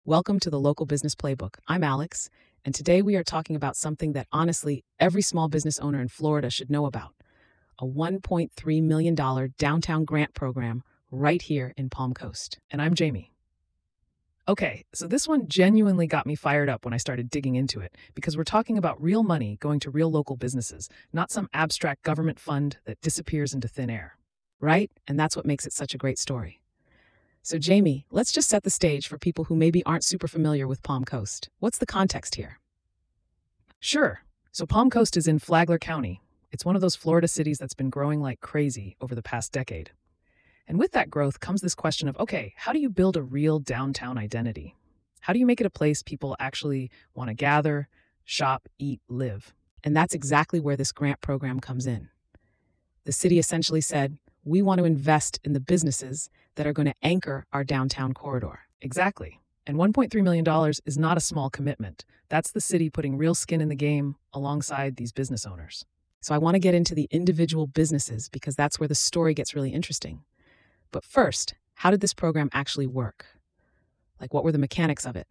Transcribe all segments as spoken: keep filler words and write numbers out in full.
Welcome to the Local Business Playbook. I'm Alex, and today we are talking about something that honestly every small business owner in Florida should know about: a one point three million dollars downtown grant program right here in Palm Coast. And I'm Jamie. Okay, so this one genuinely got me fired up when I started digging into it because we're talking about real money going to real local businesses, not some abstract government fund that disappears into thin air. Right? And that's what makes it such a great story. So, Jamie, let's just set the stage for people who maybe aren't super familiar with Palm Coast. What's the context here? Sure. So, Palm Coast is in Flagler County. It's one of those Florida cities that's been growing like crazy over the past decade. And with that growth comes this question of, okay, how do you build a real downtown identity? How do you make it a place people actually want to gather, shop, eat, live? And that's exactly where this grant program comes in. The city essentially said, we want to invest in the businesses that are going to anchor our downtown corridor. Exactly. And one point three million dollars is not a small commitment. That's the city putting real skin in the game alongside these business owners. So I want to get into the individual businesses because that's where the story gets really interesting. But first, how did this program actually work? Like, what were the mechanics of it?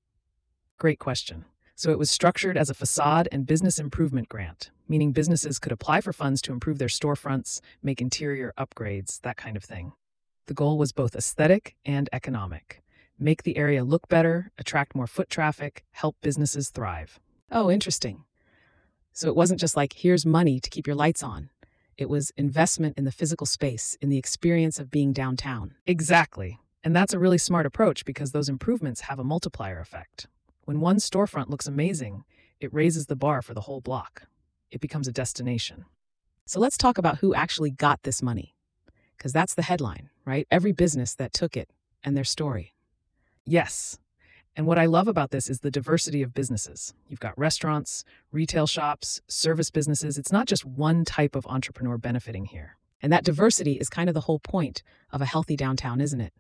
Great question. So it was structured as a facade and business improvement grant, meaning businesses could apply for funds to improve their storefronts, make interior upgrades, that kind of thing. The goal was both aesthetic and economic. Make the area look better, attract more foot traffic, help businesses thrive. Oh, interesting. So it wasn't just like, here's money to keep your lights on. It was investment in the physical space, in the experience of being downtown. Exactly. And that's a really smart approach because those improvements have a multiplier effect. When one storefront looks amazing, it raises the bar for the whole block. It becomes a destination. So let's talk about who actually got this money, because that's the headline, right? Every business that took it and their story. Yes. And what I love about this is the diversity of businesses. You've got restaurants, retail shops, service businesses. It's not just one type of entrepreneur benefiting here. And that diversity is kind of the whole point of a healthy downtown, isn't it?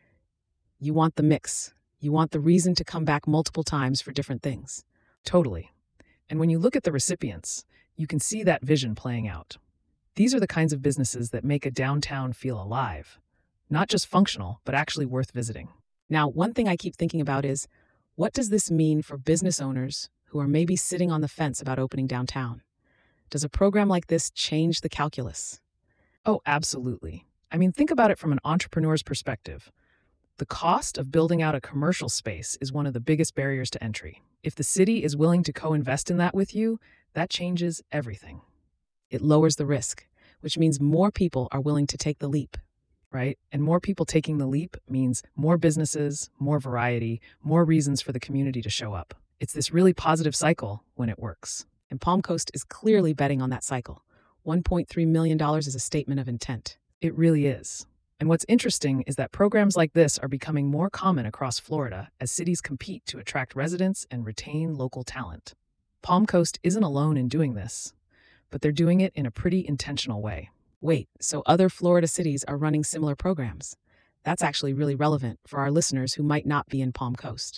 You want the mix. You want the reason to come back multiple times for different things. Totally. And when you look at the recipients, you can see that vision playing out. These are the kinds of businesses that make a downtown feel alive, not just functional, but actually worth visiting. Now, one thing I keep thinking about is, what does this mean for business owners who are maybe sitting on the fence about opening downtown? Does a program like this change the calculus? Oh, absolutely. I mean, think about it from an entrepreneur's perspective. The cost of building out a commercial space is one of the biggest barriers to entry. If the city is willing to co-invest in that with you, that changes everything. It lowers the risk, which means more people are willing to take the leap, right? And more people taking the leap means more businesses, more variety, more reasons for the community to show up. It's this really positive cycle when it works. And Palm Coast is clearly betting on that cycle. one point three million dollars is a statement of intent. It really is. And what's interesting is that programs like this are becoming more common across Florida as cities compete to attract residents and retain local talent. Palm Coast isn't alone in doing this, but they're doing it in a pretty intentional way. Wait, so other Florida cities are running similar programs? That's actually really relevant for our listeners who might not be in Palm Coast.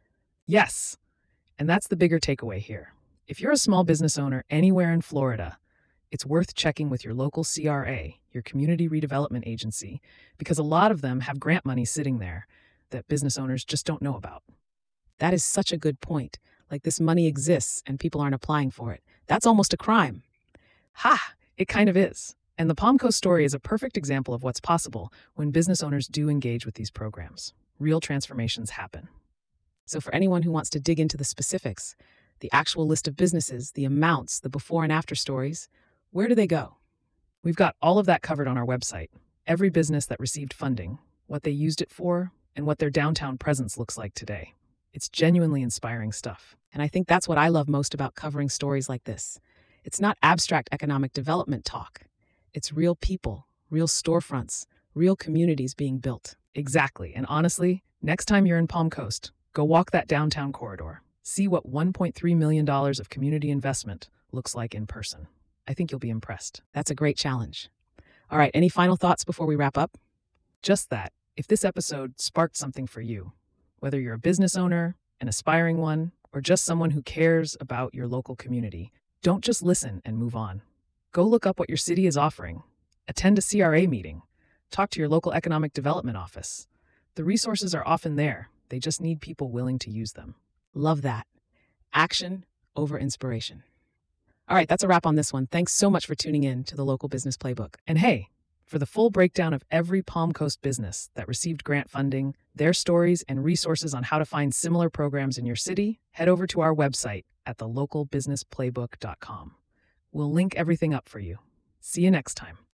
Yes, and that's the bigger takeaway here. If you're a small business owner anywhere in Florida, it's worth checking with your local C R A, your community redevelopment agency, because a lot of them have grant money sitting there that business owners just don't know about. That is such a good point. Like, this money exists and people aren't applying for it. That's almost a crime. Ha! It kind of is. And the Palm Coast story is a perfect example of what's possible when business owners do engage with these programs. Real transformations happen. So for anyone who wants to dig into the specifics, the actual list of businesses, the amounts, the before and after stories, where do they go? We've got all of that covered on our website. Every business that received funding, what they used it for, and what their downtown presence looks like today. It's genuinely inspiring stuff. And I think that's what I love most about covering stories like this. It's not abstract economic development talk. It's real people, real storefronts, real communities being built. Exactly. And honestly, next time you're in Palm Coast, go walk that downtown corridor. See what one point three million dollars of community investment looks like in person. I think you'll be impressed. That's a great challenge. All right, any final thoughts before we wrap up? Just that, if this episode sparked something for you, whether you're a business owner, an aspiring one, or just someone who cares about your local community, don't just listen and move on. Go look up what your city is offering. Attend a C R A meeting. Talk to your local economic development office. The resources are often there, They just need people willing to use them. Love that. Action over inspiration. All right, that's a wrap on this one. Thanks so much for tuning in to the Local Business Playbook. And hey, for the full breakdown of every Palm Coast business that received grant funding, their stories, and resources on how to find similar programs in your city, head over to our website at the local business playbook dot com. We'll link everything up for you. See you next time.